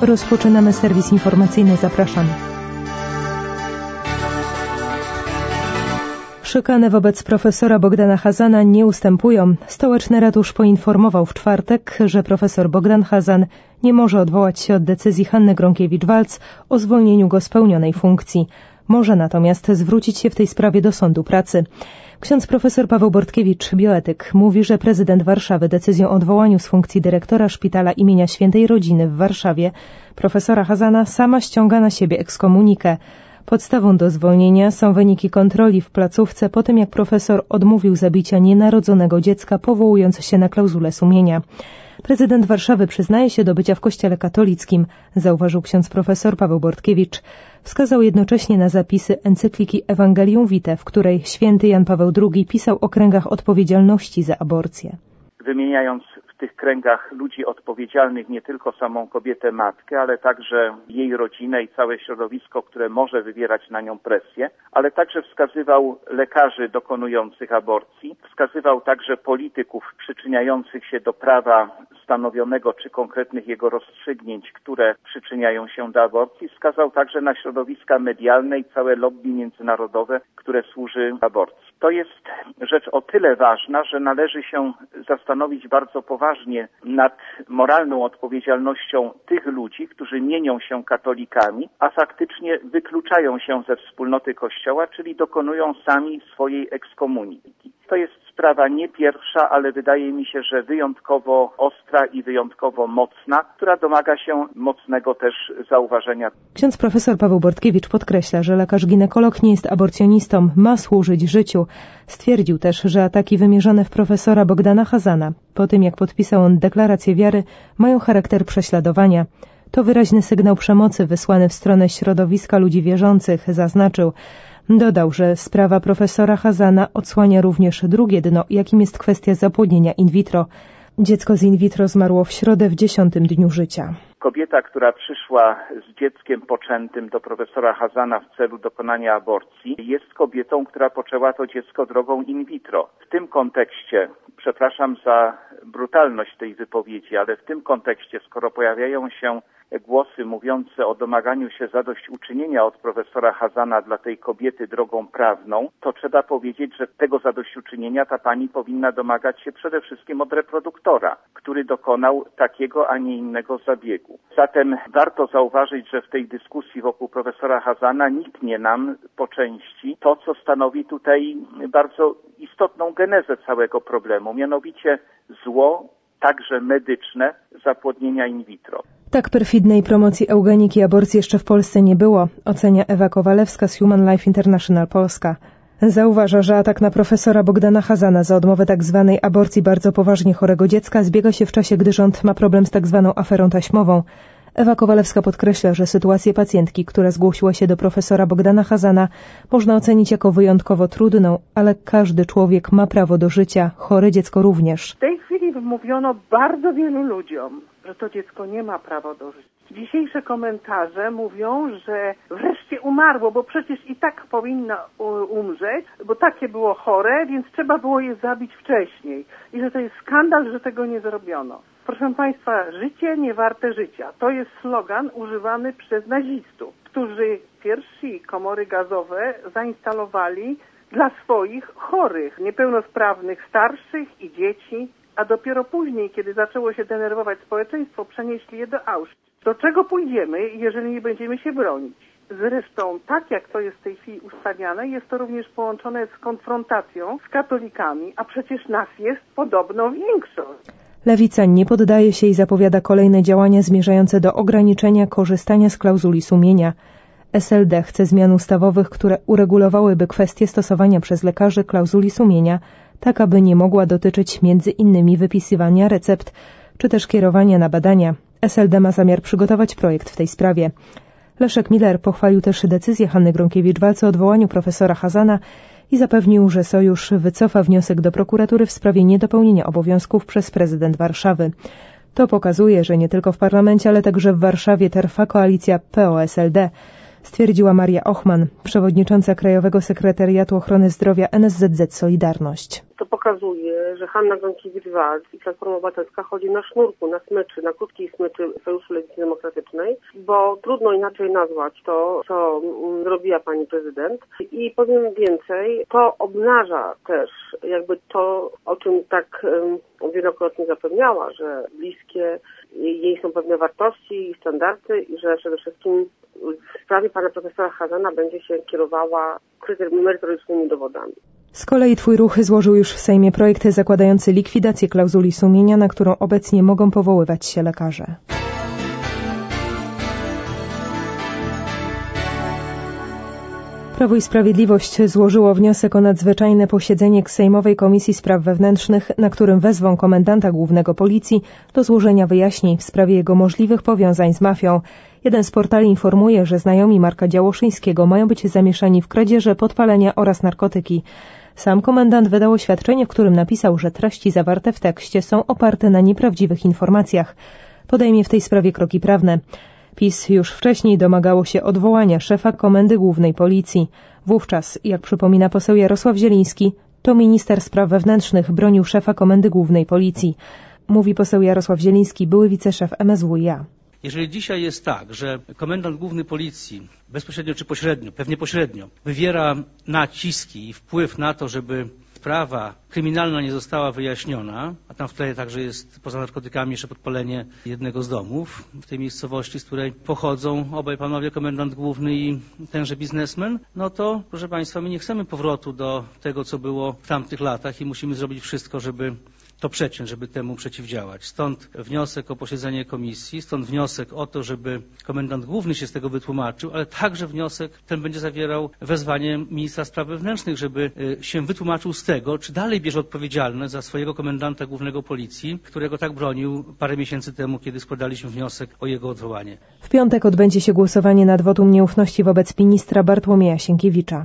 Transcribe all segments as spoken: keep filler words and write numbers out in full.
Rozpoczynamy serwis informacyjny. Zapraszam. Szykany wobec profesora Bogdana Chazana nie ustępują. Stołeczny ratusz poinformował w czwartek, że profesor Bogdan Chazan nie może odwołać się od decyzji Hanny Gronkiewicz-Waltz o zwolnieniu go z pełnionej funkcji. Może natomiast zwrócić się w tej sprawie do Sądu Pracy. Ksiądz profesor Paweł Bortkiewicz, bioetyk, mówi, że prezydent Warszawy decyzją o odwołaniu z funkcji dyrektora szpitala imienia Świętej Rodziny w Warszawie profesora Chazana sama ściąga na siebie ekskomunikę. Podstawą do zwolnienia są wyniki kontroli w placówce po tym, jak profesor odmówił zabicia nienarodzonego dziecka, powołując się na klauzulę sumienia. Prezydent Warszawy przyznaje się do bycia w kościele katolickim, zauważył ksiądz profesor Paweł Bortkiewicz. Wskazał jednocześnie na zapisy encykliki Evangelium Vitae, w której święty Jan Paweł drugi pisał o kręgach odpowiedzialności za aborcję. Wymieniając w tych kręgach ludzi odpowiedzialnych, nie tylko samą kobietę matkę, ale także jej rodzinę i całe środowisko, które może wywierać na nią presję, ale także wskazywał lekarzy dokonujących aborcji, wskazywał także polityków przyczyniających się do prawa stanowionego czy konkretnych jego rozstrzygnięć, które przyczyniają się do aborcji, wskazał także na środowiska medialne i całe lobby międzynarodowe, które służy aborcji. To jest rzecz o tyle ważna, że należy się zastanowić bardzo poważnie nad moralną odpowiedzialnością tych ludzi, którzy mienią się katolikami, a faktycznie wykluczają się ze wspólnoty Kościoła, czyli dokonują sami swojej ekskomuniki. To jest sprawa nie pierwsza, ale wydaje mi się, że wyjątkowo ostra i wyjątkowo mocna, która domaga się mocnego też zauważenia. Ksiądz profesor Paweł Bortkiewicz podkreśla, że lekarz ginekolog nie jest aborcjonistą, ma służyć życiu. Stwierdził też, że ataki wymierzone w profesora Bogdana Chazana, po tym jak podpisał on deklarację wiary, mają charakter prześladowania. To wyraźny sygnał przemocy wysłany w stronę środowiska ludzi wierzących, zaznaczył. Dodał, że sprawa profesora Chazana odsłania również drugie dno, jakim jest kwestia zapłodnienia in vitro. Dziecko z in vitro zmarło w środę w dziesiątym dniu życia. Kobieta, która przyszła z dzieckiem poczętym do profesora Chazana w celu dokonania aborcji, jest kobietą, która poczęła to dziecko drogą in vitro. W tym kontekście, przepraszam za brutalność tej wypowiedzi, ale w tym kontekście, skoro pojawiają się głosy mówiące o domaganiu się zadośćuczynienia od profesora Chazana dla tej kobiety drogą prawną, to trzeba powiedzieć, że tego zadośćuczynienia ta pani powinna domagać się przede wszystkim od reproduktora, który dokonał takiego, a nie innego zabiegu. Zatem warto zauważyć, że w tej dyskusji wokół profesora Chazana niknie nam po części to, co stanowi tutaj bardzo istotną genezę całego problemu, mianowicie zło, także medyczne, zapłodnienia in vitro. Tak perfidnej promocji eugeniki i aborcji jeszcze w Polsce nie było, ocenia Ewa Kowalewska z Human Life International Polska. Zauważa, że atak na profesora Bogdana Chazana za odmowę tzw. aborcji bardzo poważnie chorego dziecka zbiega się w czasie, gdy rząd ma problem z tzw. aferą taśmową. Ewa Kowalewska podkreśla, że sytuację pacjentki, która zgłosiła się do profesora Bogdana Chazana, można ocenić jako wyjątkowo trudną, ale każdy człowiek ma prawo do życia, chore dziecko również. W tej chwili wmówiono bardzo wielu ludziom, że to dziecko nie ma prawa do życia. Dzisiejsze komentarze mówią, że wreszcie umarło, bo przecież i tak powinno umrzeć, bo takie było chore, więc trzeba było je zabić wcześniej. I że to jest skandal, że tego nie zrobiono. Proszę Państwa, życie nie warte życia. To jest slogan używany przez nazistów, którzy pierwsi komory gazowe zainstalowali dla swoich chorych, niepełnosprawnych, starszych i dzieci, a dopiero później, kiedy zaczęło się denerwować społeczeństwo, przenieśli je do Auschwitz. Do czego pójdziemy, jeżeli nie będziemy się bronić? Zresztą, tak jak to jest w tej chwili ustawiane, jest to również połączone z konfrontacją z katolikami, a przecież nas jest podobno większość. Lewica nie poddaje się i zapowiada kolejne działania zmierzające do ograniczenia korzystania z klauzuli sumienia. S L D chce zmian ustawowych, które uregulowałyby kwestię stosowania przez lekarzy klauzuli sumienia, tak aby nie mogła dotyczyć między innymi wypisywania recept, czy też kierowania na badania. S L D ma zamiar przygotować projekt w tej sprawie. Leszek Miller pochwalił też decyzję Hanny Gronkiewicz-Waltz o odwołaniu profesora Chazana i zapewnił, że Sojusz wycofa wniosek do prokuratury w sprawie niedopełnienia obowiązków przez prezydent Warszawy. To pokazuje, że nie tylko w parlamencie, ale także w Warszawie trwa koalicja P O S L D. stwierdziła Maria Ochman, przewodnicząca Krajowego Sekretariatu Ochrony Zdrowia N S Z Z Solidarność. To pokazuje, że Hanna Gronkiewicz-Waltz i Platforma Obywatelska chodzi na sznurku, na smyczy, na krótkiej smyczy Sojuszu Lewicy Demokratycznej, bo trudno inaczej nazwać to, co zrobiła pani prezydent. I powiem więcej, to obnaża też jakby to, o czym tak um, wielokrotnie zapewniała, że bliskie jej są pewne wartości i standardy i że przede wszystkim w sprawie pana profesora Chazana będzie się kierowała merytorycznymi dowodami. Z kolei Twój Ruch złożył już w Sejmie projekt zakładający likwidację klauzuli sumienia, na którą obecnie mogą powoływać się lekarze. Prawo i Sprawiedliwość złożyło wniosek o nadzwyczajne posiedzenie Sejmowej Komisji Spraw Wewnętrznych, na którym wezwą komendanta głównego Policji do złożenia wyjaśnień w sprawie jego możliwych powiązań z mafią. Jeden z portali informuje, że znajomi Marka Działoszyńskiego mają być zamieszani w kradzieże, podpalenia oraz narkotyki. Sam komendant wydał oświadczenie, w którym napisał, że treści zawarte w tekście są oparte na nieprawdziwych informacjach. Podejmie w tej sprawie kroki prawne. PiS już wcześniej domagało się odwołania szefa Komendy Głównej Policji. Wówczas, jak przypomina poseł Jarosław Zieliński, to minister spraw wewnętrznych bronił szefa Komendy Głównej Policji. Mówi poseł Jarosław Zieliński, były wiceszef M S W i A. Jeżeli dzisiaj jest tak, że komendant główny Policji bezpośrednio czy pośrednio, pewnie pośrednio, wywiera naciski i wpływ na to, żeby sprawa kryminalna nie została wyjaśniona, a tam w tle także jest poza narkotykami jeszcze podpalenie jednego z domów w tej miejscowości, z której pochodzą obaj panowie, komendant główny i tenże biznesmen, no to proszę Państwa, my nie chcemy powrotu do tego, co było w tamtych latach i musimy zrobić wszystko, żeby to przeciąć, żeby temu przeciwdziałać. Stąd wniosek o posiedzenie komisji, stąd wniosek o to, żeby komendant główny się z tego wytłumaczył, ale także wniosek ten będzie zawierał wezwanie ministra spraw wewnętrznych, żeby się wytłumaczył z tego, czy dalej bierze odpowiedzialność za swojego komendanta głównego Policji, którego tak bronił parę miesięcy temu, kiedy składaliśmy wniosek o jego odwołanie. W piątek odbędzie się głosowanie nad wotum nieufności wobec ministra Bartłomieja Sienkiewicza.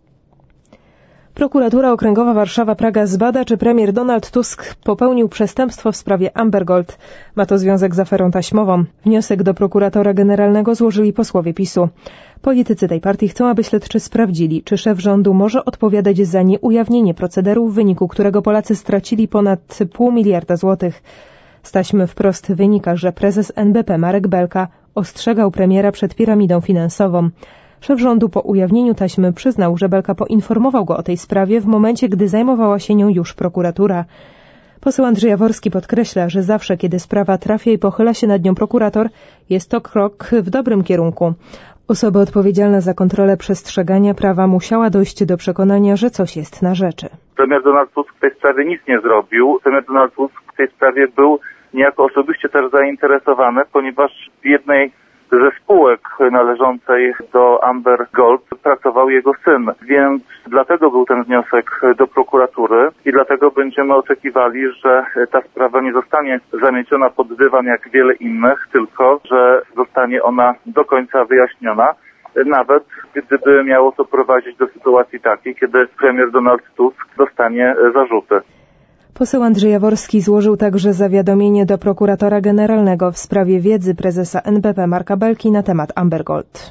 Prokuratura Okręgowa Warszawa-Praga zbada, czy premier Donald Tusk popełnił przestępstwo w sprawie Amber Gold. Ma to związek z aferą taśmową. Wniosek do prokuratora generalnego złożyli posłowie PiSu. Politycy tej partii chcą, aby śledczy sprawdzili, czy szef rządu może odpowiadać za nieujawnienie procederu, w wyniku którego Polacy stracili ponad pół miliarda złotych. Z taśmy wprost wynika, że prezes N B P Marek Belka ostrzegał premiera przed piramidą finansową. Szef rządu po ujawnieniu taśmy przyznał, że Belka poinformował go o tej sprawie w momencie, gdy zajmowała się nią już prokuratura. Poseł Andrzej Jaworski podkreśla, że zawsze, kiedy sprawa trafia i pochyla się nad nią prokurator, jest to krok w dobrym kierunku. Osoba odpowiedzialna za kontrolę przestrzegania prawa musiała dojść do przekonania, że coś jest na rzeczy. Premier Donald Tusk w tej sprawie nic nie zrobił. Premier Donald Tusk w tej sprawie był niejako osobiście też zainteresowany, ponieważ w jednej ze spółek należącej do Amber Gold pracował jego syn, więc dlatego był ten wniosek do prokuratury i dlatego będziemy oczekiwali, że ta sprawa nie zostanie zamieciona pod dywan jak wiele innych, tylko że zostanie ona do końca wyjaśniona, nawet gdyby miało to prowadzić do sytuacji takiej, kiedy premier Donald Tusk dostanie zarzuty. Poseł Andrzej Jaworski złożył także zawiadomienie do prokuratora generalnego w sprawie wiedzy prezesa N B P Marka Belki na temat Amber Gold.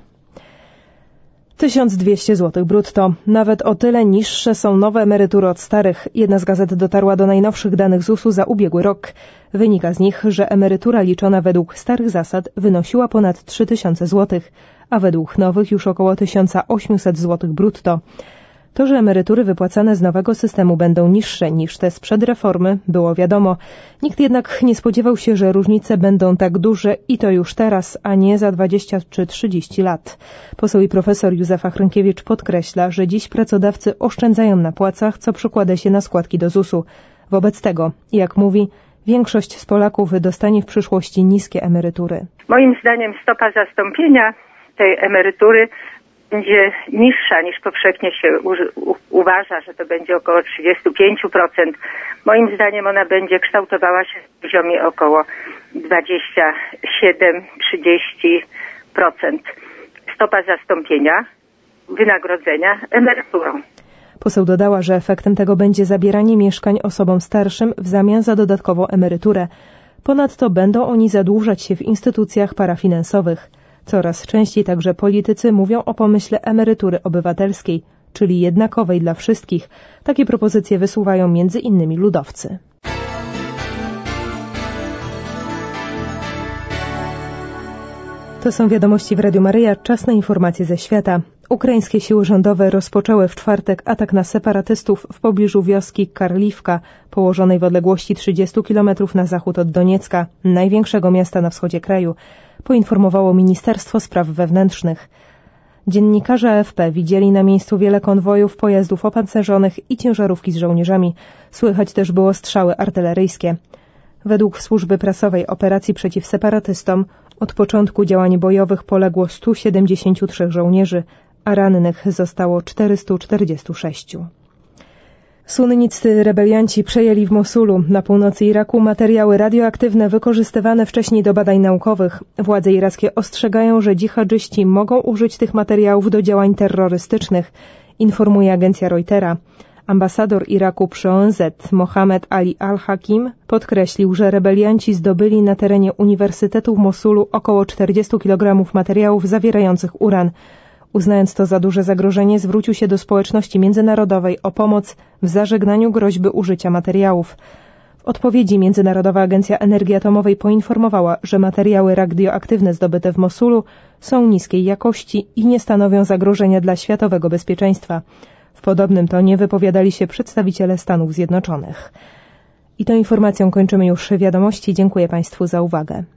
tysiąc dwieście złotych brutto. Nawet o tyle niższe są nowe emerytury od starych. Jedna z gazet dotarła do najnowszych danych Z U S u za ubiegły rok. Wynika z nich, że emerytura liczona według starych zasad wynosiła ponad trzy tysiące złotych, a według nowych już około tysiąc osiemset złotych brutto. To, że emerytury wypłacane z nowego systemu będą niższe niż te sprzed reformy, było wiadomo. Nikt jednak nie spodziewał się, że różnice będą tak duże i to już teraz, a nie za dwadzieścia czy trzydzieści lat. Poseł i profesor Józefa Hrynkiewicz podkreśla, że dziś pracodawcy oszczędzają na płacach, co przekłada się na składki do Z U S u. Wobec tego, jak mówi, większość z Polaków dostanie w przyszłości niskie emerytury. Moim zdaniem stopa zastąpienia tej emerytury będzie niższa niż powszechnie się u- uważa, że to będzie około trzydzieści pięć procent. Moim zdaniem ona będzie kształtowała się w poziomie około dwadzieścia siedem do trzydziestu procent. Stopa zastąpienia wynagrodzenia emeryturą. Poseł dodała, że efektem tego będzie zabieranie mieszkań osobom starszym w zamian za dodatkową emeryturę. Ponadto będą oni zadłużać się w instytucjach parafinansowych. Coraz częściej także politycy mówią o pomyśle emerytury obywatelskiej, czyli jednakowej dla wszystkich. Takie propozycje wysuwają między innymi ludowcy. To są wiadomości w Radiu Maryja. Czas na informacje ze świata. Ukraińskie siły rządowe rozpoczęły w czwartek atak na separatystów w pobliżu wioski Karliwka, położonej w odległości trzydziestu kilometrów na zachód od Doniecka, największego miasta na wschodzie kraju, poinformowało Ministerstwo Spraw Wewnętrznych. Dziennikarze A F P widzieli na miejscu wiele konwojów, pojazdów opancerzonych i ciężarówki z żołnierzami. Słychać też było strzały artyleryjskie. Według służby prasowej operacji przeciw separatystom od początku działań bojowych poległo stu siedemdziesięciu trzech żołnierzy, a rannych zostało czterystu czterdziestu sześciu. Sunniccy rebelianci przejęli w Mosulu na północy Iraku materiały radioaktywne wykorzystywane wcześniej do badań naukowych. Władze irackie ostrzegają, że dżihadzyści mogą użyć tych materiałów do działań terrorystycznych, informuje agencja Reutera. Ambasador Iraku przy O N Z Mohamed Ali Al-Hakim podkreślił, że rebelianci zdobyli na terenie Uniwersytetu w Mosulu około czterdziestu kilogramów materiałów zawierających uran. Uznając to za duże zagrożenie, zwrócił się do społeczności międzynarodowej o pomoc w zażegnaniu groźby użycia materiałów. W odpowiedzi Międzynarodowa Agencja Energii Atomowej poinformowała, że materiały radioaktywne zdobyte w Mosulu są niskiej jakości i nie stanowią zagrożenia dla światowego bezpieczeństwa. W podobnym tonie wypowiadali się przedstawiciele Stanów Zjednoczonych. I tą informacją kończymy już wiadomości. Dziękuję Państwu za uwagę.